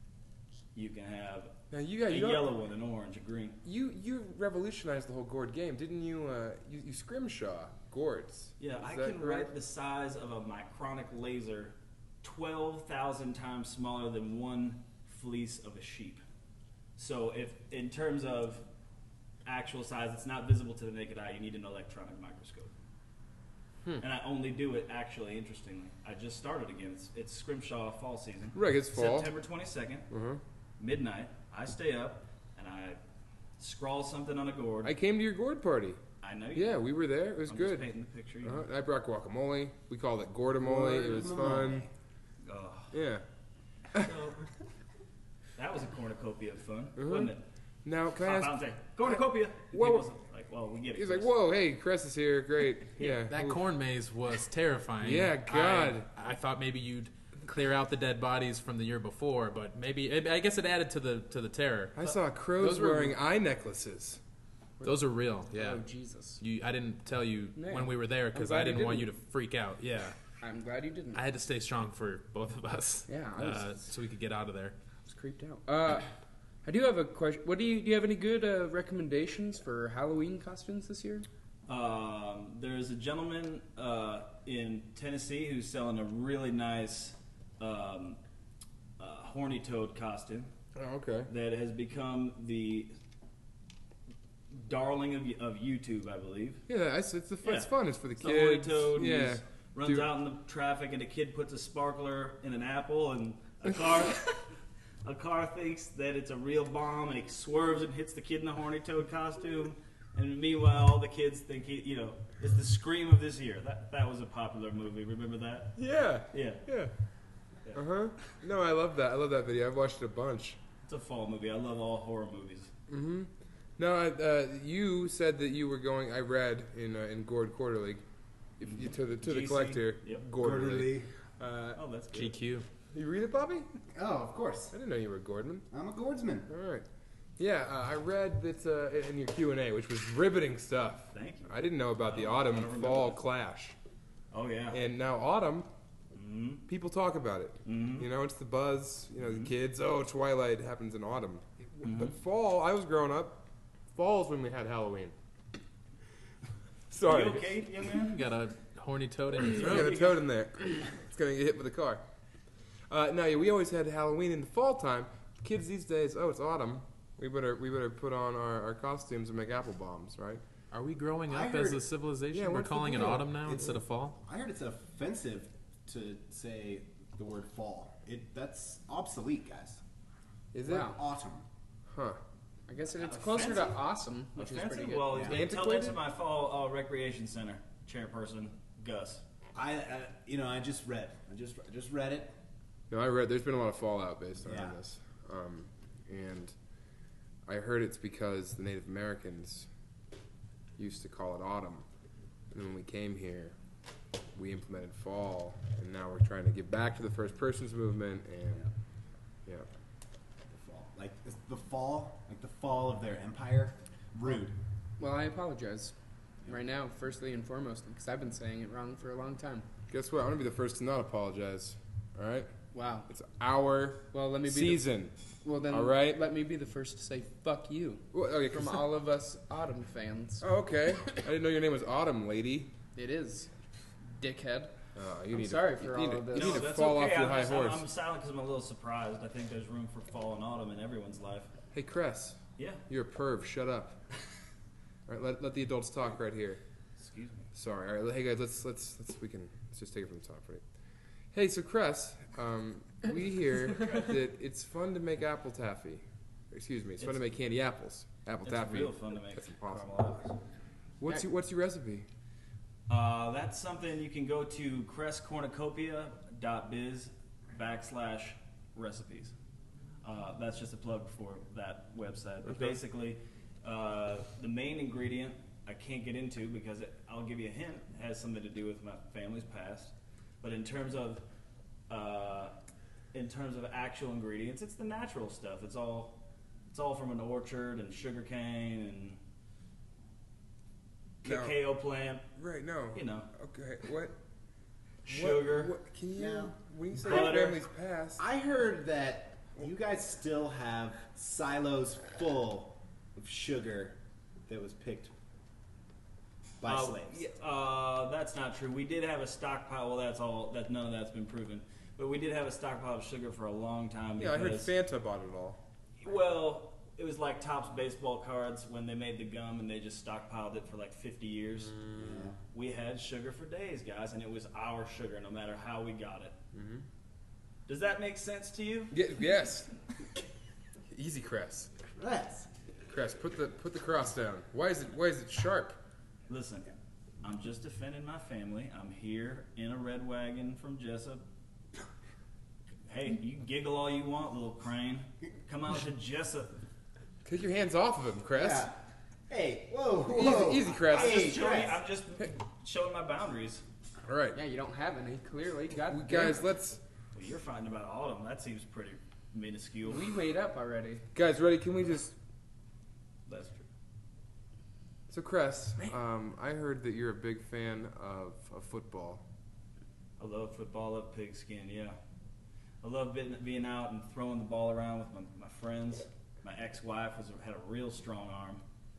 You can have Now you got a you got- yellow one, an orange, a green. You you revolutionized the whole gourd game, didn't you? Uh, you, you scrimshaw gourds. Yeah, Is I that can correct? write the size of a micronic laser twelve thousand times smaller than one fleece of a sheep. So if, in terms of actual size, it's not visible to the naked eye, you need an electronic microscope. Hmm. And I only do it, actually, interestingly. I just started again. It's, it's Scrimshaw fall season. Right, it's fall. September twenty-second, Uh-huh. midnight. I stay up and I scrawl something on a gourd. I came to your gourd party. I know you. Yeah, we were there. It was I'm good. Just painting the picture. You know. Uh-huh. I brought guacamole. We called it gourdamole. It was fun. Ugh. Yeah. So, that was a cornucopia of fun, Uh-huh. wasn't it? Now, can I Pop ask? out and say, cornucopia. Whoa. He wasn't like, well, we get it. He's like, Chris. "Whoa, hey, Cress is here. Great. Yeah." That Ooh. corn maze was terrifying. Yeah, God. I, I thought maybe you'd clear out the dead bodies from the year before, but maybe I guess it added to the to the terror. I saw crows Those were- wearing eye necklaces. Those are real. Yeah. Oh Jesus! You, I didn't tell you Yeah. when we were there because I'm glad I didn't you want you to didn't. freak out. Yeah. I'm glad you didn't. I had to stay strong for both of us. Yeah, I was- uh, so we could get out of there. I was creeped out. Uh, I do have a question. What do you do? You have any good uh, recommendations for Halloween costumes this year? Um, there's a gentleman uh, in Tennessee who's selling a really nice um, uh, horny toad costume Oh, okay. that has become the darling of, of YouTube, I believe. Yeah, it's it's, the, Yeah. it's fun. It's for the It's the horny kids. toad. and Yeah. he's- runs Dude. out in the traffic, and a kid puts a sparkler in an apple, and a car. A car thinks that it's a real bomb, and he swerves and hits the kid in the horny toad costume. And meanwhile, all the kids think he, you know, it's the scream of this year. That that was a popular movie. Remember that? Yeah. Yeah, Yeah. Yeah. Uh huh. No, I love that. I love that video. I've watched it a bunch. it's a fall movie. I love all horror movies. Mm-hmm. No, I, uh, you said that you were going. I read in uh, in Gourd Quarterly, if you, to the to the G C. collector. Yep. Quarterly. Uh, Oh, that's good. G Q. you read it, Bobby? Oh, of course. I didn't know you were a Gordman. I'm a gourdsman. All right. Yeah, uh, I read that uh, in your Q and A, which was riveting stuff. Thank you. I didn't know about the Oh, I don't autumn remember fall that. clash, Oh yeah. and now autumn, hmm people talk about it. hmm You know, it's the buzz. You know, Mhm. the kids. Oh, Twilight happens in autumn. Mhm. But fall, I was growing up. Fall's when we had Halloween. Sorry, You okay, young man? You got a horny toad in your I throat. got a toad in there. It's gonna get hit with a car. Uh, no, yeah, we always had Halloween in the fall time. Kids these days, oh, it's autumn. We better we better put on our, our costumes and make apple bombs, right? Are we growing I up as heard- a civilization? Yeah, We're what's the calling it deal? autumn now It's- instead of fall? I heard it's offensive to say the word fall. It that's obsolete, guys. Is Wow. it? Autumn. Huh. I guess it's closer to Offensive? awesome, which is pretty Offensive? good. Well, Yeah. yeah. tell that Antiquated? to my fall uh, recreation center chairperson, Gus. I, uh, you know, I just read. I just I just read it. No, I read. There's been a lot of fallout based on Yeah. this, um, and I heard it's because the Native Americans used to call it autumn, and when we came here, we implemented fall, and now we're trying to get back to the first persons movement, and yeah, The fall. Like it's the fall, like the fall of their empire. Rude. Well, I apologize right now, firstly and foremost, because I've been saying it wrong for a long time. Guess what? I'm gonna be the first to not apologize. All right. Wow. It's our Well, let me be season. The, well, then All right. let me be the first to say fuck you Well, okay, 'cause- from all of us Autumn fans. Oh, okay. I didn't know your name was Autumn, lady. It is, dickhead. Oh, you I'm need sorry to, for you all need of to, this. You No, need to that's fall okay. off your I'm, high I'm, horse. I'm silent because I'm a little surprised. I think there's room for fall and autumn in everyone's life. Hey, Cress, Yeah. you're a perv. Shut up. All right, let, let the adults talk right here. Excuse me. Sorry. All right, hey guys, let's let's let's we can let's just take it from the top, right? Hey, so Cress, um, we hear that it's fun to make apple taffy. Excuse me, it's, fun to It's- make candy apples. Apple It's taffy. real fun to make. That's impossible. caramel apples. What's your what's your recipe? Uh, that's something you can go to crestcornucopia.biz backslash recipes. Uh, that's just a plug for that website. But Okay. basically, uh, the main ingredient I can't get into because it, I'll give you a hint. It has something to do with my family's past. But in terms of uh, in terms of actual ingredients, it's the natural stuff. It's all it's all from an orchard and sugar cane and No. cacao plant. Right. No. You know. Okay. What? Sugar. What, what, can you? Now, when you say butter. your family's past, I heard that you guys still have silos full of sugar that was picked by Uh, slaves. yeah, uh, that's not true. We did have a stockpile. Well, that's all. That none of that's been proven. But we did have a stockpile of sugar for a long time. yeah, I heard because, Fanta bought it all. Well, it was like Topps baseball cards when they made the gum and they just stockpiled it for like fifty years. Yeah. We had sugar for days, guys, and it was our sugar, no matter how we got it. Mm-hmm. Does that make sense to you? Yeah, yes. Easy, Cress. Yes. Cress, put the put the cross down. Why is it Why is it sharp? Listen, I'm just defending my family. I'm here in a red wagon from Jessup. Hey, you giggle all you want, little crane. Come out to Jessup. Take your hands off of him, Cress. Yeah. Hey, whoa, whoa. Easy, easy, Cress. I'm Hey, just showing, Cress. I'm just showing my boundaries. All right, Yeah, you don't have any. Clearly, God we, damn guys, it. let's Well, you're fighting about autumn. That seems pretty minuscule. We weighed up already. guys ready? Can we just? That's true. So, Cress, um, I heard that you're a big fan of, of football. I love football. I love pigskin. Yeah, I love being, being out and throwing the ball around with my, my friends. My ex-wife was had a real strong arm.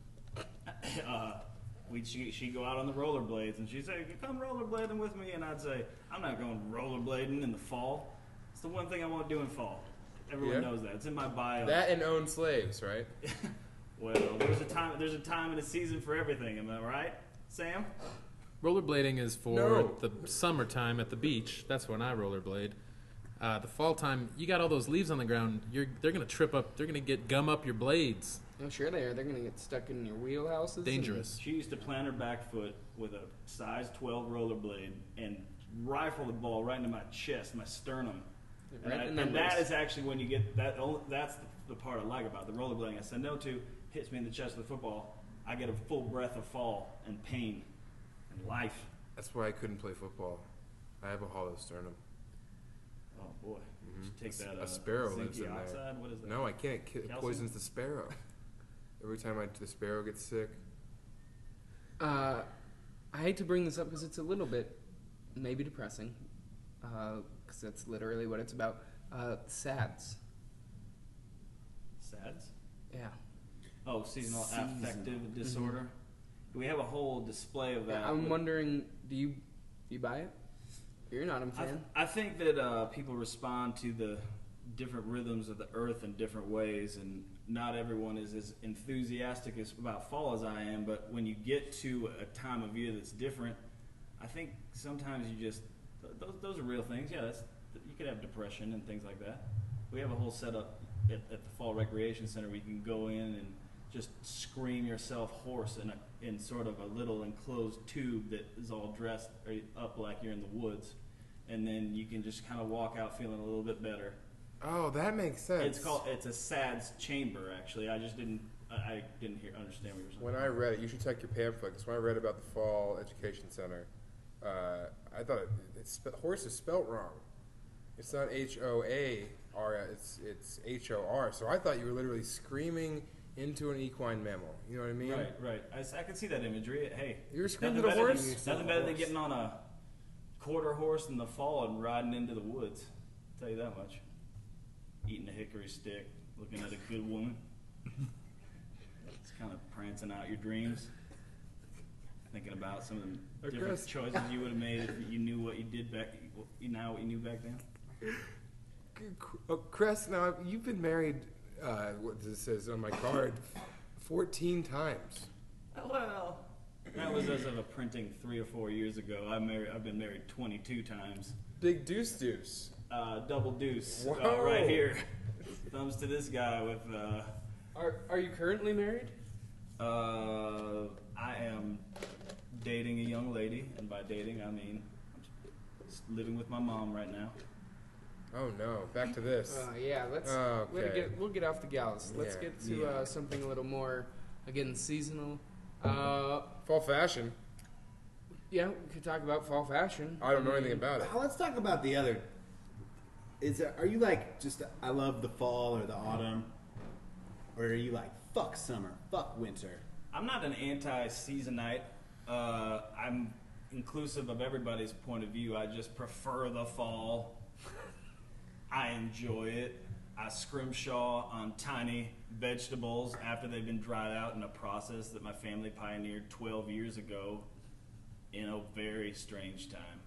uh, we'd she she'd go out on the rollerblades and she'd say, "Come rollerblading with me," and I'd say, "I'm not going rollerblading in the fall. It's the one thing I won't do in fall." Everyone Yeah. knows that. It's in my bio. That and own slaves, right? Well, there's a time. There's a time and a season for everything. Am I right, Sam? Rollerblading is for No. the summertime at the beach. That's when I rollerblade. Uh, the fall time, you got all those leaves on the ground. You're they're gonna trip up. They're gonna get gum up your blades. Oh, sure they are. They're gonna get stuck in your wheelhouses. and- Dangerous. She used to plant her back foot with a size twelve rollerblade and rifle the ball right into my chest, my sternum. And, Right I- in the and that numbers. is actually when you get that. only- That's the, the part I like about the rollerblading. I said no to hits me in the chest with the football. I get a full breath of fall and pain and life. That's why I couldn't play football. I have a hollow sternum. Oh boy, Mhm. Just take A s- that. a Uh, sparrow zinc lives in there. dioxide? What is that? No, I can't. It ki- it Calcium? poisons the sparrow. Every time I, the sparrow gets sick. Uh, I hate to bring this up because it's a little bit maybe depressing, because that's literally what it's about. Uh, SADS. SADS. Yeah. Oh, seasonal Seasonal. affective disorder. We have a whole display of that. I'm with- wondering, do you do you buy it? You're an Autumn I, fan. I think that uh, people respond to the different rhythms of the earth in different ways, and not everyone is as enthusiastic as, about fall as I am. But when you get to a time of year that's different, I think sometimes you just th- those, those are real things. Yeah, that's, you could have depression and things like that. We have a whole setup at, at the Fall Recreation Center where you can go in and just scream yourself hoarse in a in sort of a little enclosed tube that is all dressed up like you're in the woods, and then you can just kind of walk out feeling a little bit better. Oh, that makes sense. It's called it's a SADS chamber actually. I just didn't I, I didn't hear understand what you were saying. When I read it, you should check your pamphlet. Because when I read about the Fall Education Center, uh, I thought it, it's spe- horse is spelt wrong. It's not H O A R. It's it's H O R. So I thought you were literally screaming into an equine mammal. You know what I mean? Right, right. I, s- I can see that imagery. Hey, You were screaming nothing at a better horse? Than, nothing better than getting on a quarter horse in the fall and riding into the woods. I'll tell you that much. Eating a hickory stick, looking at a good woman. It's kind of prancing out your dreams. Thinking about some of the Oh, different Chris. choices you would have made if you knew what you did back. You know what you knew back then. Oh, Cress, now you've been married. Uh, what this says on my card, fourteen times. Well, that was as of a printing three or four years ago. I married. I've been married twenty-two times. Big deuce deuce. Uh, double deuce, uh, Whoa. right here. Thumbs to this guy with. Uh, Are Are you currently married? uh, I am dating a young lady, and by dating I mean I'm s- living with my mom right now. Oh no! Back to this. Uh, yeah, let's. Oh, let okay. get, we'll get off the gals. Let's Yeah. get to Yeah. uh, something a little more, again, seasonal. Uh, Fall fashion. yeah, we could talk about fall fashion. I don't know mean, anything about it. Now, let's talk about the other. Is there, are you like just I love the fall or the autumn, or are you like fuck summer, fuck winter? I'm not an anti-seasonite. Uh, I'm inclusive of everybody's point of view. I just prefer the fall. I enjoy it. I scrimshaw on tiny vegetables after they've been dried out in a process that my family pioneered twelve years ago in a very strange time.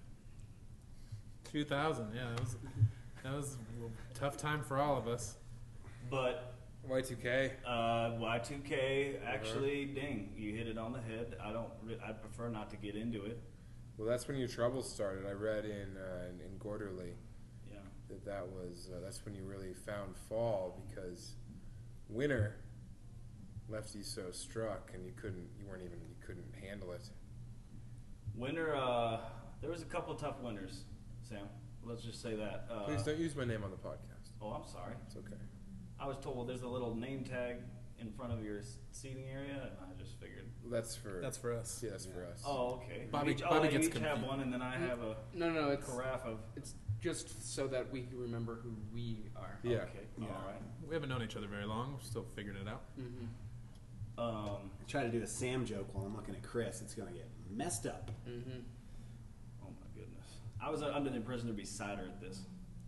two thousand, yeah, that was that was a tough time for all of us. But Y two K. uh, Y two K, actually, ding, you hit it on the head. I don't. Re- I prefer not to get into it. Well, that's when your troubles started. I read in uh, in, in Gorderly Yeah. that that was uh, that's when you really found fall because winter left you so struck and you couldn't you weren't even you couldn't handle it. Winter, uh, there was a couple of tough winters, Sam. Let's just say that. Uh, Please don't use my name on the podcast. oh, I'm sorry. It's okay. I was told there's a little name tag in front of your s- seating area, and I just figured. That's for That's for us. yeah, that's for us. Oh, okay. Bobby- You each, Bobby oh, you gets each have confused. one, and then I have a No, no, it's carafe of. it's just so that we can remember who we are. Yeah. Okay. Yeah. All right. We haven't known each other very long. We're still figuring it out. Mm-hmm. Um. I try to do the Sam joke while I'm looking at Chris. It's gonna get messed up. Mm-hmm. Oh my goodness. I was uh, under the impression there'd be cider at this.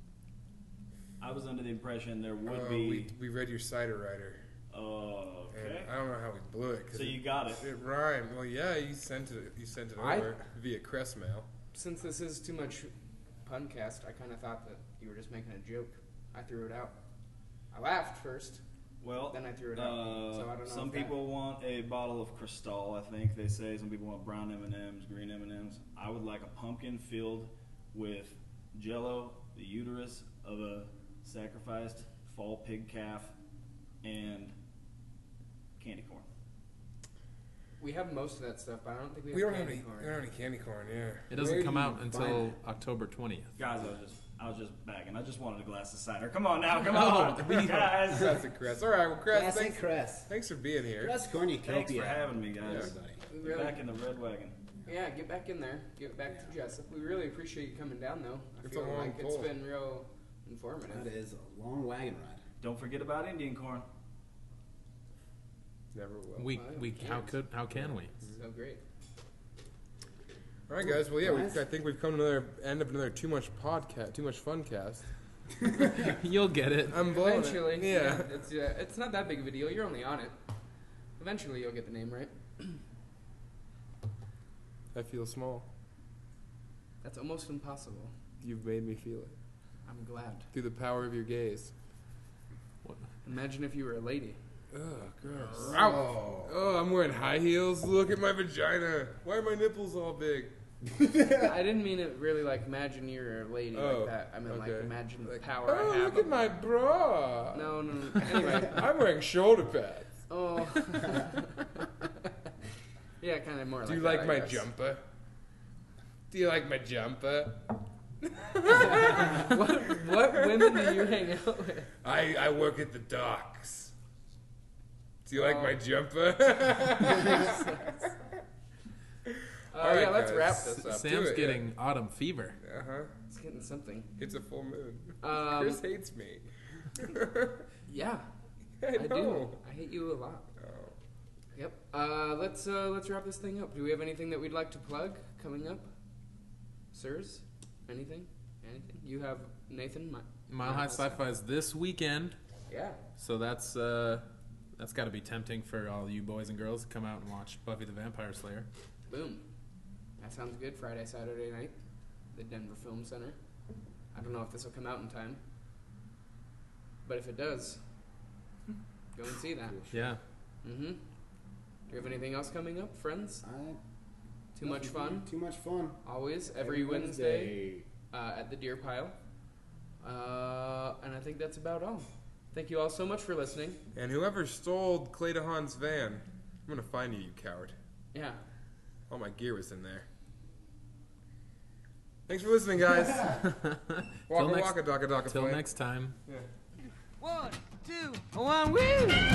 I was under the impression there would Oh, be. we, we read your cider writer. Oh, And okay. I don't know how we blew it. 'cause So it, you got it. It rhymed. Well, yeah, you sent it. You sent it I- over via Crest mail. Since this is too much puncast, I kind of thought that you were just making a joke. I threw it out. I laughed first, Well, then I threw it out. Uh, so I don't know. some if that- people want a bottle of Cristal, I think they say. Some people want brown M and M's, green M and M's. I would like a pumpkin filled with Jello, the uterus of a sacrificed fall pig calf, and candy corn. we have most of that stuff, but I don't think we have. We don't have candy any. corn. We don't have any candy corn. Yeah. It Where doesn't do come you out find until it? October twentieth. Guys, I was just I was just bagging. I just wanted a glass of cider. Come on now, come No, on, we- guys. That's a Crest. All right, well, Crest, Classic thanks, Chris. thanks for being here. Chris Cornucopia. Thanks for having me, Yeah. guys. everybody. We Get really, back in the red wagon. yeah, get back in there. Get back to Jessup. We really appreciate you coming down, though. I It's feel a long like it's pull. been real informative. That is a long wagon ride. Don't forget about Indian corn. Never will. We Well, we yeah. how could how can we? So great. All right, guys. Well, yeah, we, Guys? I think we've come to another end of another too much podcast, too much fun cast. You'll get it. I'm blowing Eventually, it. Yeah. it's uh, it's not that big of a deal. You're only on it. Eventually, you'll get the name right. I feel small. That's almost impossible. You've made me feel it I'm glad. through the power of your gaze. Imagine if you were a lady. Ugh, gross. Ow. Oh, I'm wearing high heels. Look at my vagina. Why are my nipples all big? I didn't mean it really like imagine you're a lady Oh, like that. I mean like okay. imagine the Like, power oh, I have. look at my bra. No, no, no. Anyway. I'm wearing shoulder pads. Oh. yeah, kind of more. Do you like like that, I my guess. jumper? Do you like my jumper? what what women do you hang out with? I, I work at the docks. Do you like Oh. my jumper? Uh, All right, yeah, let's guys. wrap this up. Do Sam's it, getting autumn fever. Uh huh. It's getting something. It's a full moon. Um, Chris hates me. Yeah, I I, do. know. I hate you a lot. Oh. Yep. Uh, let's uh, let's wrap this thing up. Do we have anything that we'd like to plug coming up? Sirs? Anything? Anything? You have Nathan? My, Mile High Sci-Fi is this weekend, Yeah. so that's uh, that's got to be tempting for all you boys and girls to come out and watch Buffy the Vampire Slayer. Boom. That sounds good. Friday, Saturday night, the Denver Film Center. I don't know if this will come out in time, but if it does, go and see that. Yeah. Mm-hmm. Do you have anything else coming up, friends? I, Too much fun? Too much fun. Always, every, Wednesday, uh, at the Deer Pile. Uh, and I think that's about all. Thank you all so much for listening. And whoever stole Clay DeHaan's van, I'm gonna find you, you coward. Yeah. All my gear was in there. Thanks for listening, guys. Till Waka next- waka daka daka Till play. next time. Yeah. One, two, one, woo!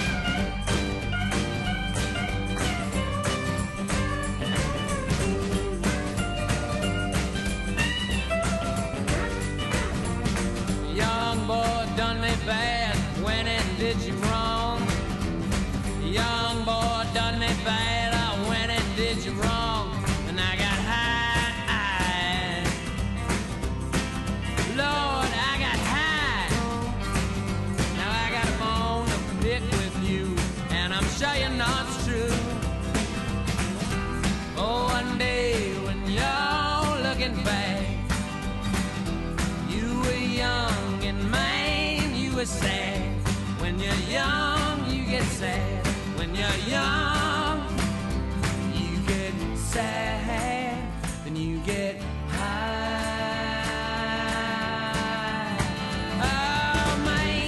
Young boy done me bad, went and did you wrong. Young boy done me bad, I went and did you wrong. And I got high. Lord, I got high. Now I got a bone to pick with you, and I'm sure you know it's true. Oh, one day when you're looking back, you were young and man, you were sad. When you're young, you get sad. When you're young, you get sad. Then you get high. Oh, man.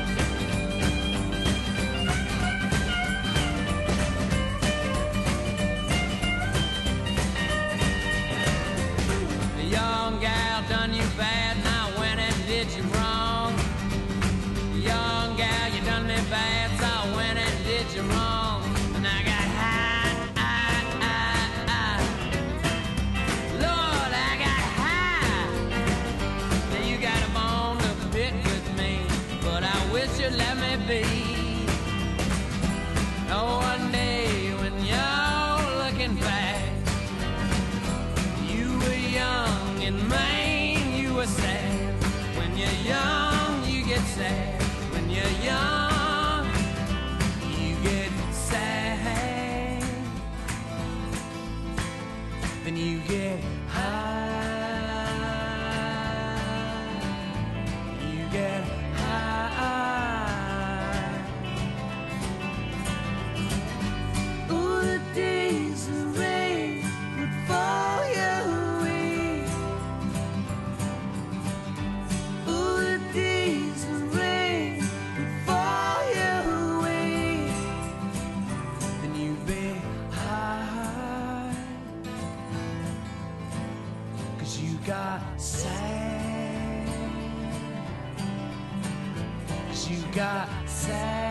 A young gal done you bad, and I went and did you wrong. Young gal, you done me bad, so I went and did you wrong. And I got high, high, high, high. Lord, I got high. Now you got a bone to pick with me, but I wish you'd let me be. Oh, one day when you're looking back, you were young and man, you were sad. When you're young, you get sad. When you're young, you get sad. Then you get high. You get high. Ooh, the days of rain would fall your way. Ooh, the days of rain would fall your way. Then you'd be high, 'cause you got sad. 'Cause you got sad.